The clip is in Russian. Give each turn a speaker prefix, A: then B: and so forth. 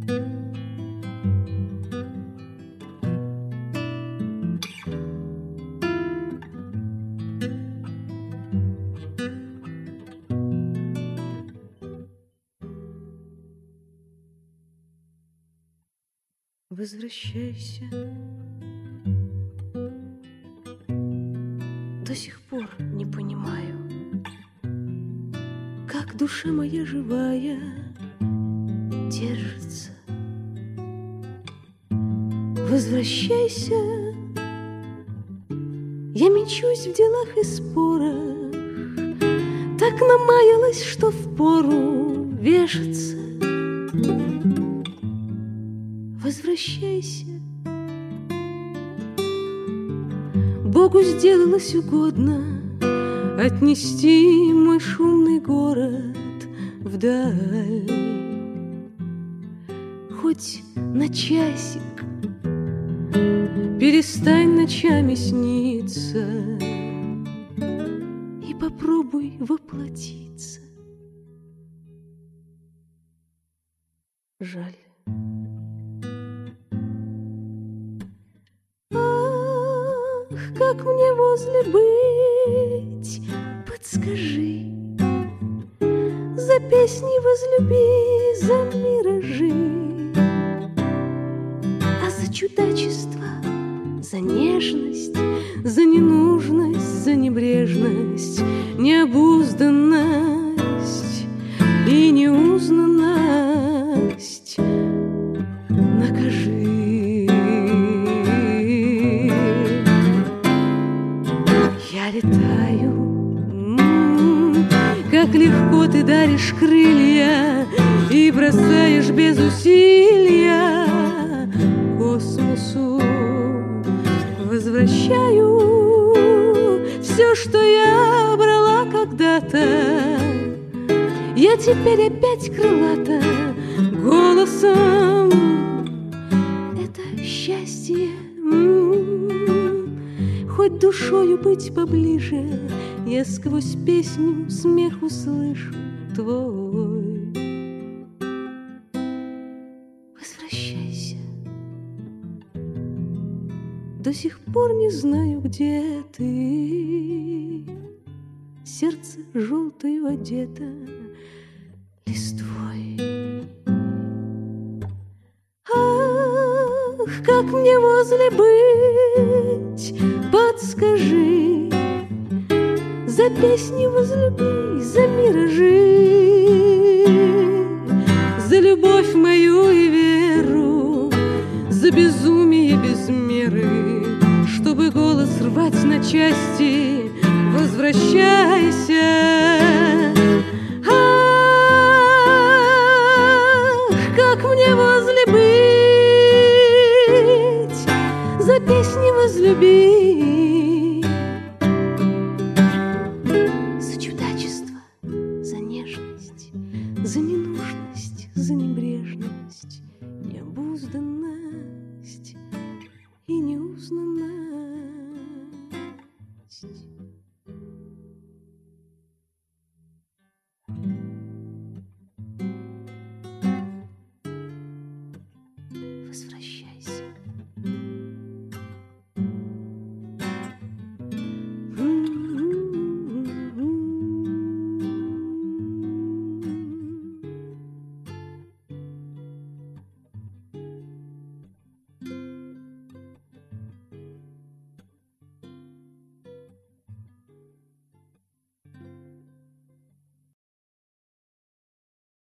A: Возвращайся. До сих пор не понимаю, как душа моя живая держится. Возвращайся. Я мечусь в делах и спорах, так намаялась, что впору вешаться. Возвращайся. Богу сделалось угодно отнести мой шумный город вдаль. Хоть на часик перестань ночами сниться и попробуй воплотиться. Жаль. Как мне возле быть, подскажи, за песни возлюби, за миражи, а за чудачество, за нежность, за ненужность, за небрежность, необузданность и неузнанность накажи. Я летаю, как легко ты даришь крылья и бросаешь без усилия космосу. Возвращаю все, что я брала когда-то. Я теперь опять крылата голосом. Это счастье. Хоть душою быть поближе, я сквозь песню смех услышу твой. Возвращайся. До сих пор не знаю, где ты. Сердце желтою одето листвой. Ах, как мне возле быть, подскажи, за песни возлюби, за миражи, за любовь мою и веру, за безумие без меры, чтобы голос рвать на части. Возвращайся. Ах, как мне возле быть, за песни возлюби, за чудачество, за нежность, за ненужность, за небрежность, необузданность.